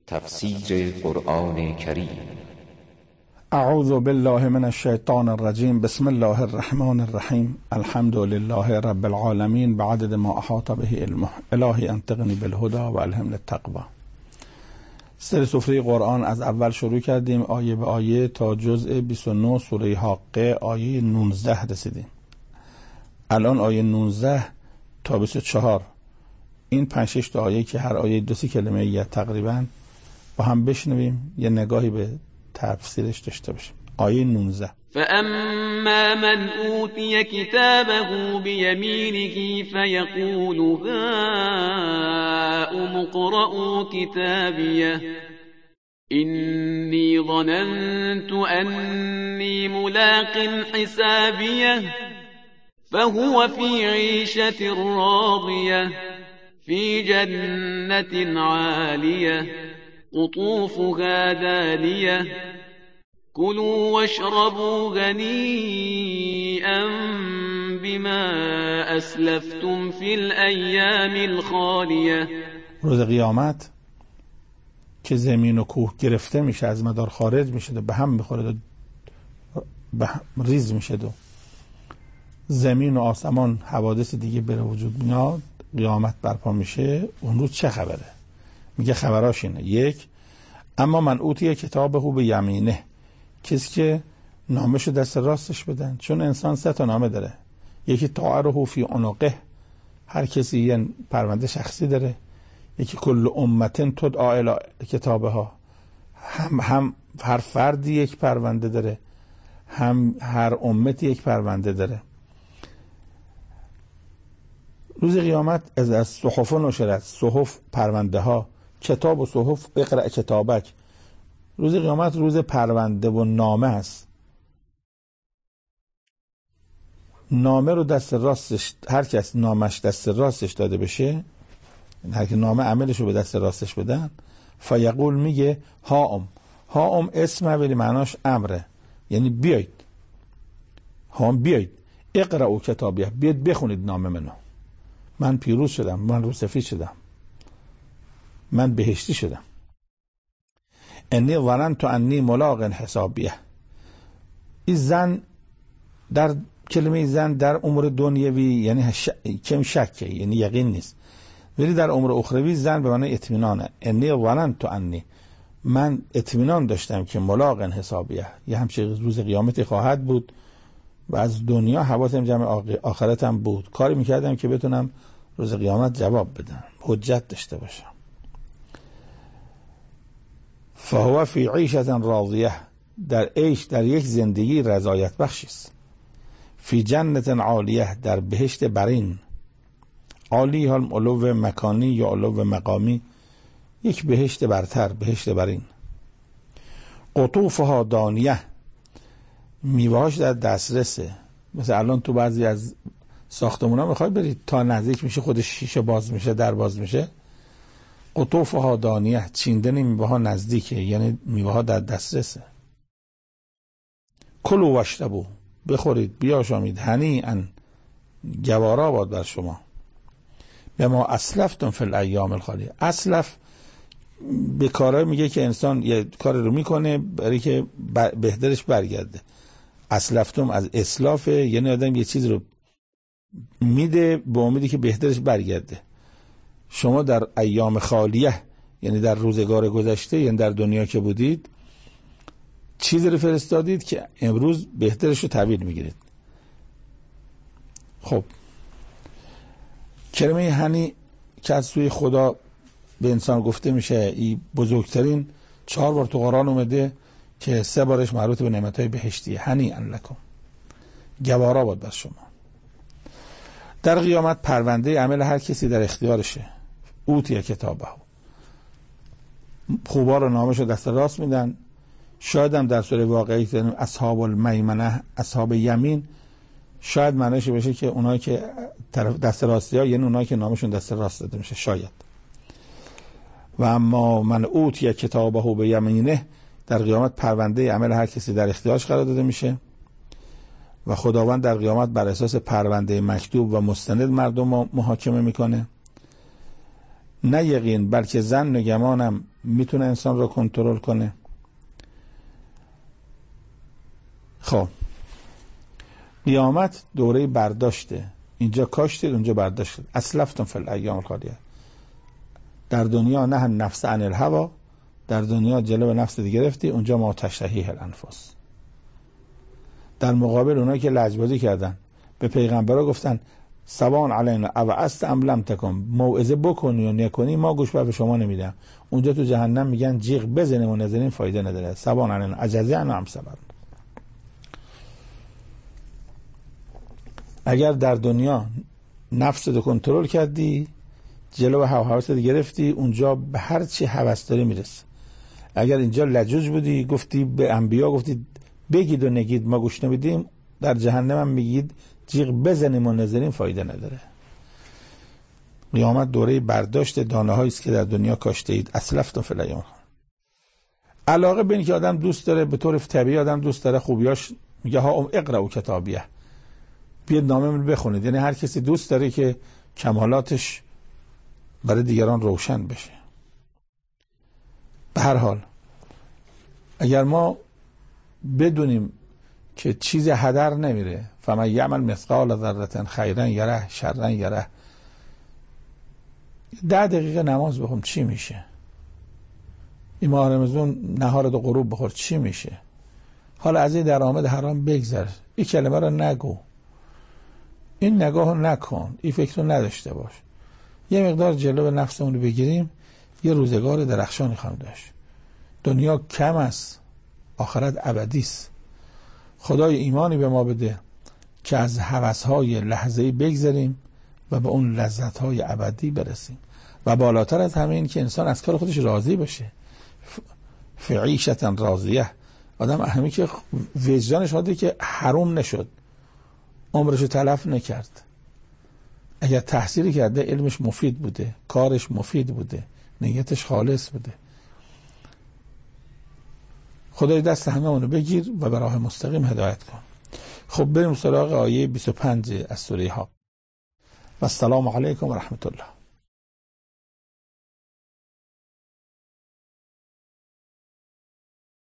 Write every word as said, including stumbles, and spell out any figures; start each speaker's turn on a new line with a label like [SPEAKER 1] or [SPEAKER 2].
[SPEAKER 1] تفسیر قرآن کریم.
[SPEAKER 2] اعوذ بالله من الشیطان الرجیم. بسم الله الرحمن الرحیم. الحمد لله رب العالمین بعدد ما احاط به علمه. الهی انطقنی بالهدى و الهمنی التقوی. سری سفره قرآن از اول شروع کردیم آیه به آیه تا جزء بیست و نه سوره حاقه آیه نوزده رسیدیم. الان آیه نوزده تا بیست و چهار، این پنج شش تا آیه که هر آیه دو سی کلمه یه تقریبا با هم بشنویم، یه نگاهی به تفسیرش داشته باشیم. آیه نوزده:
[SPEAKER 3] فأما من أوتي كتابه بيمينه فيقول هاؤم اقرءوا كتابيه إني ظننت أني ملاق حسابيه فهو في عيشة راضية في جنة عالية قطوفها دانية كلوا واشربوا هنيئا بما اسلفتم في الايام الخالية.
[SPEAKER 2] روز قیامت که زمین و کوه گرفته میشه، از مدار خارج میشه و به هم میخوره و به هم ریز میشه و زمین و آسمان حوادث دیگه بره وجود میاد، قیامت برپا میشه. اون روز چه خبره؟ میگه خبراش اینه: یک، اما من اوتی کتابه به یمینه، کسی که نامشو دست راستش بدن. چون انسان سه تا نامه داره: یکی طائره فی عنقه، هر کسی یه پرونده شخصی داره. یکی کل امتن تدعا الی کتابه ها، هم هم هر فردی یک پرونده داره، هم هر امتی یک پرونده داره. روز قیامت از از صحف نشرت، صحف پرونده ها، کتاب و صحف اقرأ کتابک. روز قیامت روز پرونده و نامه است. نامه رو دست راستش، هر کس نامش دست راستش داده بشه، هر کی نامه عملش رو به دست راستش بدن، فیقول میگه هاؤم. هاؤم اسم ولی معناش امره، یعنی بیایید، هاؤم بیایید، اقرأوا کتابیه، بیاید بخونید نامه منو. من پیروز شدم، من روسفید شدم، من بهشتی شدم. انی ظننت انی ملاق حسابیه. این زن، در کلمه زن در امور دنیوی یعنی ش... کم شکه، یعنی یقین نیست، ولی در امور اخروی زن به معنی اطمینانه. انی ظننت انی، من اطمینان داشتم که ملاق حسابیه، یه همچه روز قیامتی خواهد بود و از دنیا حواسم جمع آخرتم بود. کاری میکردم که بتونم روز قیامت جواب بدم، حجت داشته باشم. فهو فی عیشة راضیه، در عیش، در یک زندگی رضایت بخشی است. فی جنت عالیه، در بهشت برین. عالی حال علو مکانی یا علو مقامی، یک بهشت برتر، بهشت برین. قطوفها دانیه، میوهاش در دسترسه. مثل الان تو بعضی از ساختمونا میخوای برید تا نزدیک میشه خودش شیشه باز میشه، در باز میشه. قطوفها دانیه، چیندن میوه ها نزدیکه، یعنی میوه ها در دسترسه. کلوا واشربوا، بخورید بیاشامید، هنیئا، گوارا باد بر شما، به ما اسلفتم فی الایام الخالیه. اسلف به کارهای میگه که انسان یه کار رو میکنه برای که بهترش برگرده. اسلفتم از اسلافه، یعنی آدم یه چیز رو میده به امیدی که بهترش برگرده. شما در ایام خالیه، یعنی در روزگار گذشته، یعنی در دنیا که بودید، چیزی رو فرستادید که امروز بهترش رو تحویل میگیرید. خب کلمه هنی که از سوی خدا به انسان گفته میشه، این بزرگترین چهار بار تو قرآن اومده که سه بارش مربوط به نعمتهای بهشتیه. هنیئا لکم، گوارا باد بر شما. در قیامت پرونده عمل هر کسی در اختیارشه. اوتی کتابه، خوبا رو نامش رو دست راست میدن. شاید هم در سوره واقعی که اصحاب المیمنه، اصحاب یمین، شاید معنیش بشه که اونایی که طرف دست راستی ها، یعنی اونایی که نامشون دست راست داده میشه. شاید. و اما من اوتی کتابه به یمینه، در قیامت پرونده عمل هر کسی در اختیارش قرار داده میشه و خداوند در قیامت بر اساس پرونده مکتوب و مستند مردم محاکمه میکنه. نه یقین بلکه ظن و گمانم میتونه انسان رو کنترل کنه. خب قیامت دوره برداشته، اینجا کاشتید اونجا برداشتید. اسلفتم فی الایام الخالیه. در دنیا نه نفس عن الهوا، در دنیا جلو نفس دیگه گرفتی، اونجا ما تشتهیه الانفس. در مقابل اونایی که لجبازی کردن به پیغمبرها گفتن سبان علینا ابعثت ام لم تکن، موعظه بکنی یا نکنی ما گوش به شما نمیدم. اونجا تو جهنم میگن جیغ بزنیم و نزنیم فایده نداره. سبان علینا اجزعنا ام صبر. اگر در دنیا نفس رو کنترل کردی، جلو هواست گرفتی، اونجا به هر چی هوس داری میرسه. اگر اینجا لجوج بودی، گفتی به انبیا گفتی بگید و نگید ما گوش نمیدیم، در جهنم هم میگید جیغ بزنیم و نزنیم فایده نداره. قیامت دوره برداشت دانه هایی است که در دنیا کاشته اید. اسلفتم فی الایام. علاقه به این که آدم دوست داره، به طور طبیعی آدم دوست داره خوبیاش، میگه ها ام اقرأوا کتابیه، بیاید نامه من بخونید. یعنی هر کسی دوست داره که کمالاتش برای دیگران روشن بشه. به هر حال اگر ما بدونیم که چیز هدر نمیره، فمن یعمل مثقال ذره خیرا یره شرا یره، ده دقیقه نماز بخون چی میشه؟ این ماه رمضان نهار دو غروب بخور چی میشه؟ حالا از این درآمد حرام بگذر، این کلمه رو نگو، این نگاه رو نکن، این فکر رو نداشته باش. یه مقدار جلو نفسمون رو بگیریم، یه روزگار درخشانی خواهیم داشت. دنیا کم است، آخرت ابدی است. خدای ایمانی به ما بده که از هوس‌های لحظه‌ای بگذریم و به اون لذت‌های ابدی برسیم. و بالاتر از همه این که انسان از کار خودش راضی بشه. فی عیشة راضیه. آدم همین که وجدانش حاضره که حروم نشد، عمرشو تلف نکرد، اگر تحصیلی کرده علمش مفید بوده، کارش مفید بوده، نیتش خالص بوده. خدای دست همه اونو بگیر و به راه مستقیم هدایت کن. خب بریم سراغ آیه بیست و پنج از سوره ها. و السلام علیکم و رحمت الله.